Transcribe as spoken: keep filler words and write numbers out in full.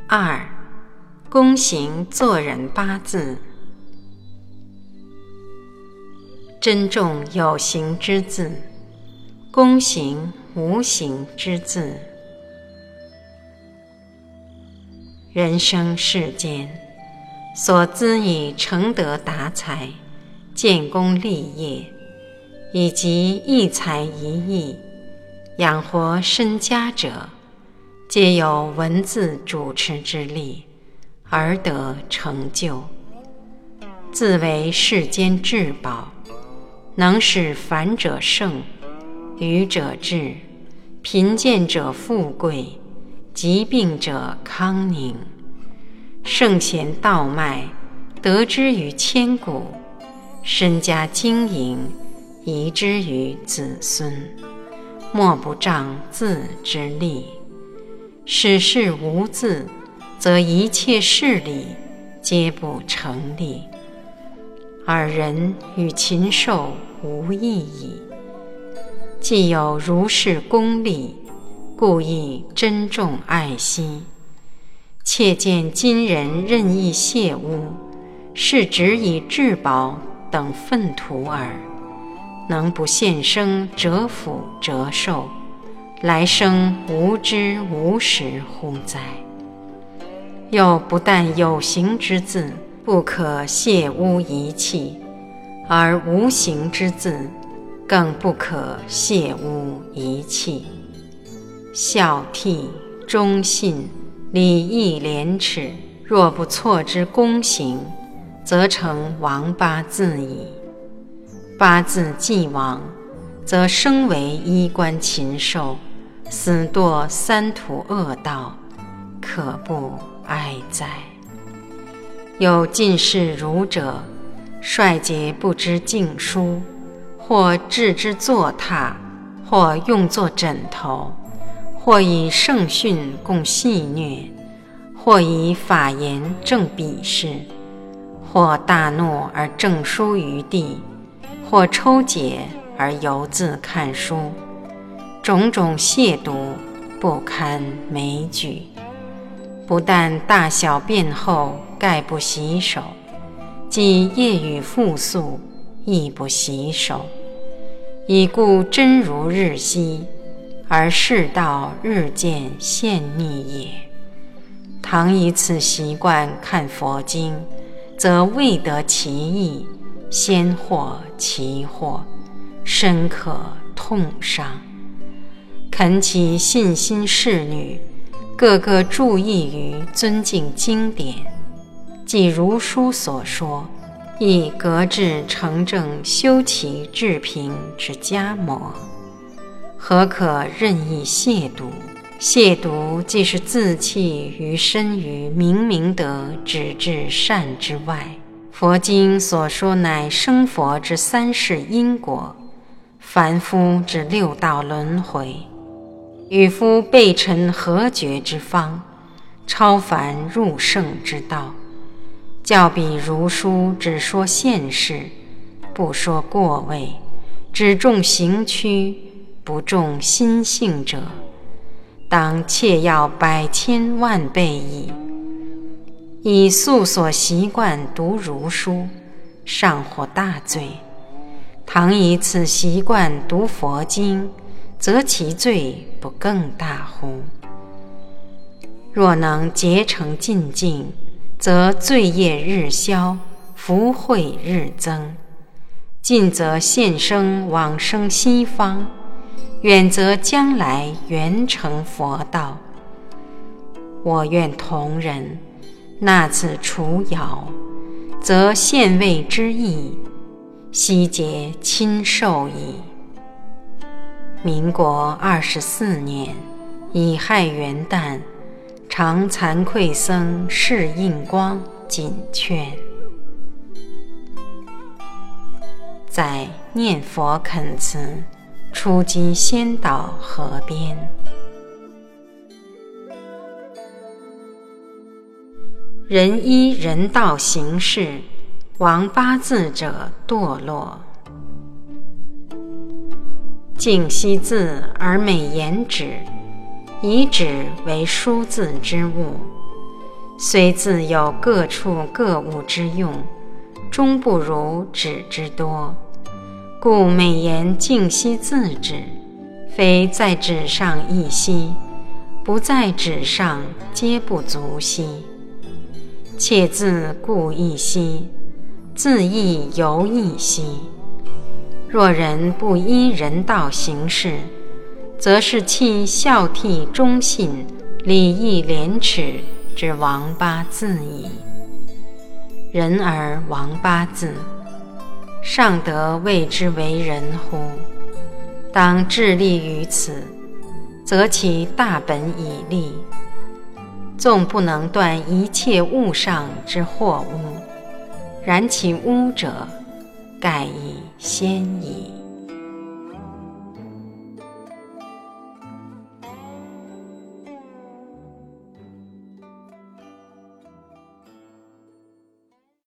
二、公行做人八字。珍重有形之字，公行无形之字。人生世间，所资以成德达才、建功立业，以及一才一艺养活身家者，皆由文字主持之力而得成就。自为世间至宝，能使凡者胜，愚者智，贫贱者富贵，疾病者康宁。圣贤道脉得之于千古，身家经营遗之于子孙，莫不仗字之力。使事无字，则一切事理皆不成立，而人与禽兽无异矣。既有如是功力，故亦珍重爱惜。切见今人任意亵污，是只以至宝等粪土耳，能不现生折腐折寿，来生无知无识乎哉？又不但有形之字不可亵污遗弃，而无形之字更不可亵污遗弃。孝悌忠信礼义廉耻，若不错之公行，则成王八字矣。八字既亡，则生为衣冠禽兽，死堕三途恶道，可不哀哉！有进士儒者，率节不知经书，或置之坐榻，或用作枕头，或以圣训供戏谑，或以法言正鄙视，或大怒而正书于地，或抽解而犹自看书，种种亵渎不堪枚举。不但大小便后概不洗手，即夜雨复宿亦不洗手，已故真如日兮，而世道日渐陷溺也。倘以此习惯看佛经，则未得其意，先获其祸，深可痛伤。恳其信心侍女，个个注意于尊敬经典，即如书所说，亦格致成正修齐治平之家模，何可任意亵渎？亵渎既是自弃于身于明明德只至善之外。佛经所说乃生佛之三世因果，凡夫之六道轮回，与夫备陈合觉之方，超凡入圣之道。较比如书只说现世，不说过位，只重行趋，不重心性者，当切要百千万倍矣。以素所习惯读如书，尚获大罪，倘以此习惯读佛经，则其罪不更大乎？若能竭诚进敬，则罪业日消，福慧日增。近则现生往生西方，远则将来圆成佛道。我愿同人纳此除谣，则现位之意，悉皆亲受矣。民国二十四年乙亥元旦，常惭愧僧释印光谨劝，在念佛恳辞，初击仙岛河边。人依人道行事，王八字者堕落。敬惜字而美言纸，以纸为书字之物， 虽自有各处各物之用，终不如止之多。故美言静息自止，非在止上一息，不在止上皆不足息。且自故一息，自亦犹一息。若人不依人道行事，则是弃孝悌忠信、礼义廉耻之王八字矣。人而王八字，尚得谓之为人乎？当致力于此，则其大本已立。纵不能断一切物上之祸污，然其污者，盖已先矣。